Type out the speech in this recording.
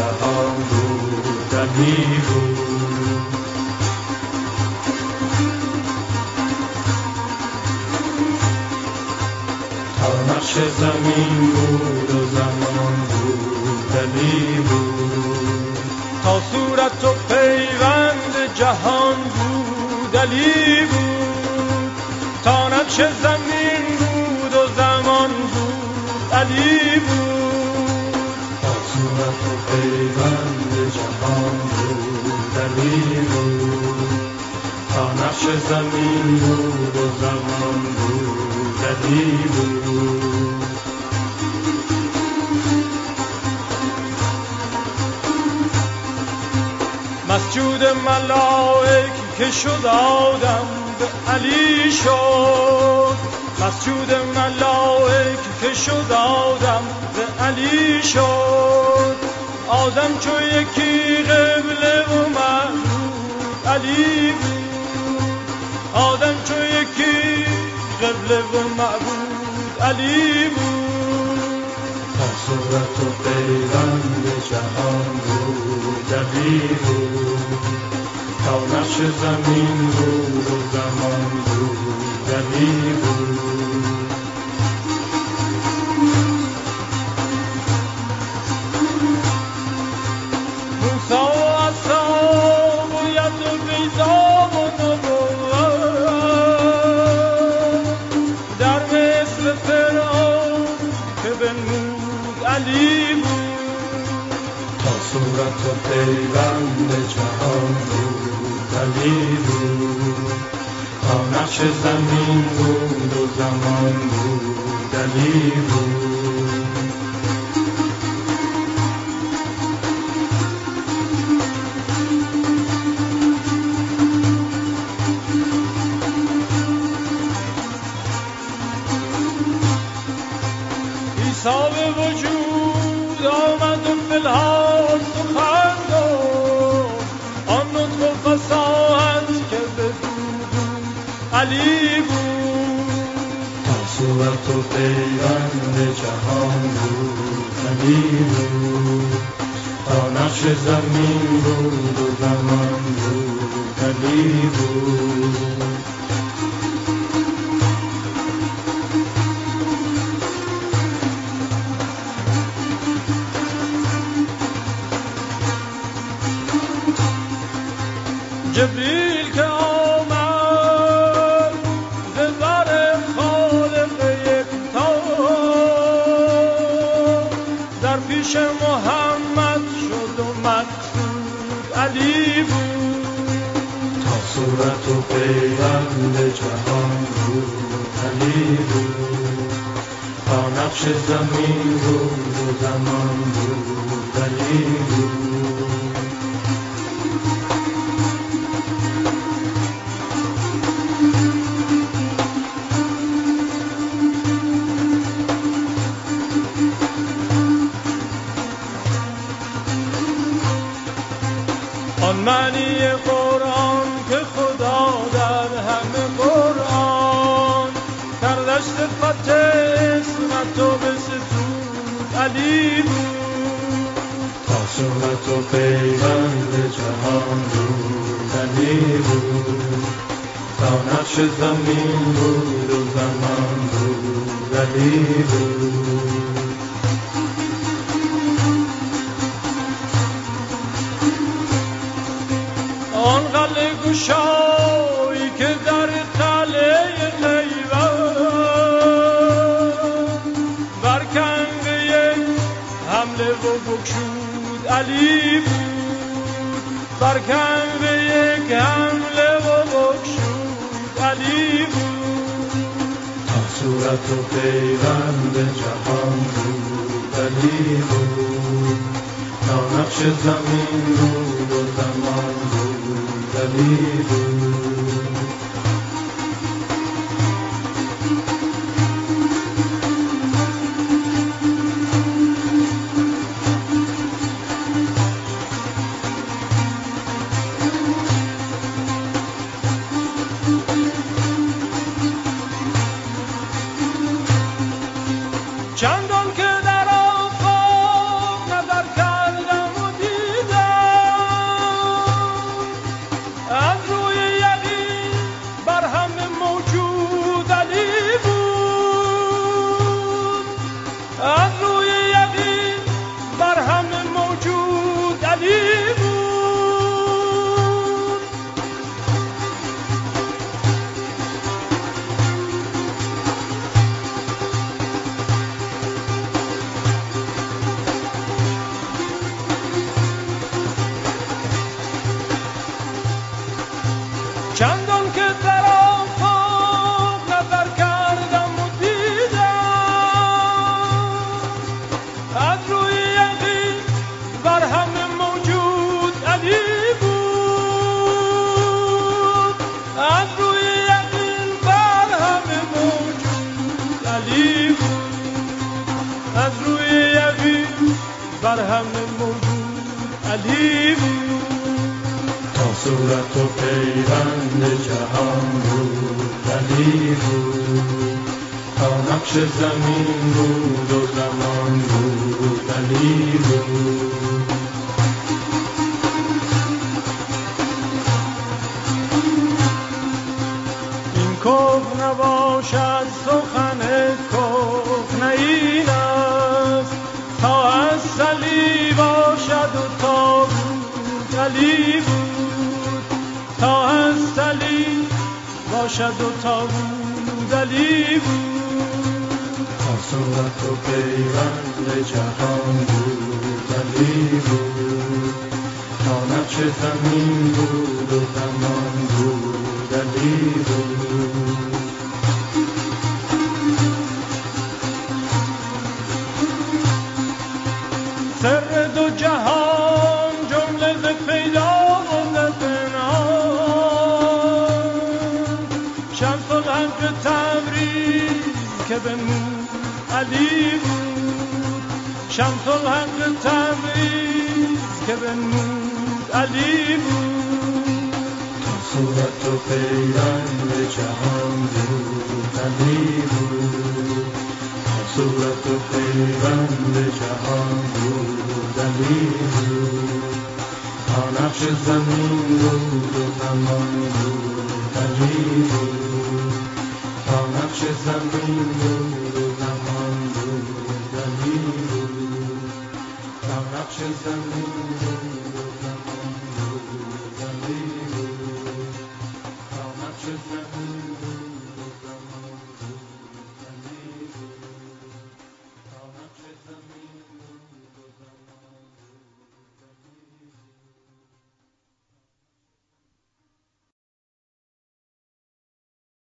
جهان بودنی بود. تا نقش زمین بود و زمان بودنی بود. تا صورت و پیوند جهان بودنی بود. تا نقش زمین بود و زمان بودنی بود. تا صورت و پیوند جهان بودنی بود. تا نقش زمین بود و زمان بودنی بود. مسجود ملائک که شد آدم به علی شد. مسجود ملائک که شد آدم به علی شد. آدم چو یکی قبله و معبود علی بود. آدم چو یکی قبله و معبود علی بود. تا صورت و پیوند جهان بودنی بود. تا نقش زمین بود و زمان بودنی بود. موسی و عصا و ید و بیضا و نبوت در مصر فرعون که بنمود علی بود. تا صورت و پیوند جهان بودنی بود. تا نقش زمین بود و زمان بودنی بود. عیسی به وجود آمد و فی الحال سخن گفت. آن نطق و فصاحت که بدود علی بود. تا صورت و پیوند جهان بودنی بود. تا نقش زمین بود و زمان بودنی بود. جبریل که آمد به بر خالق یکتا در پیش محمد شد و مقصود علی بود. تا صورت و پیوند جهان بودنی بود. تا نقش زمین بود و زمان بودنی بود. آن معنی قرآن که خدا در همه قرآن کردش صفت اسمت و به ستود علی بود. تا صورت و پیوند جهان بودنی بود. تا نقش زمین بود و زمان بودنی بود. آن قلعه گشایی که در قلعه خیبر برکند به یک حمله و بگشود علی بود. برکند به یک حمله و بگشود علی بود. تا صورت و پیوند جهان بودنی بود. تا نقش زمین بود و زمان بودنی بود. چندان که در آفاق نظر کردم و کمل موجود علی بود. تا صورت و پیوند جهان بود علی بود. تا نقش زمین بود و زمان بود علی بود. این کف نباشد سخن کف نه این است، تا از صلیب باشد و تابوت علی بود. تا از صلیب باشد و تابوت علی بود. تا صورت و پیوند جهان بود علی بود. تا نقش زمین بود و زمان بود علی بود. سر دو جهان جمله ز پیدا و ز پنهان، شمس الحق تبریز که بنمود علی بود. شمس الحق تبریز که بنمود علی بود. تا صورت و پیوند جهان بود علی بود. تا صورت و پیوند جهان بود علی بود. تا نقش زمین بود و زمان بود علی بود. تا نقش زمین بود و زمان بود علی بود. تا نقش زمین بود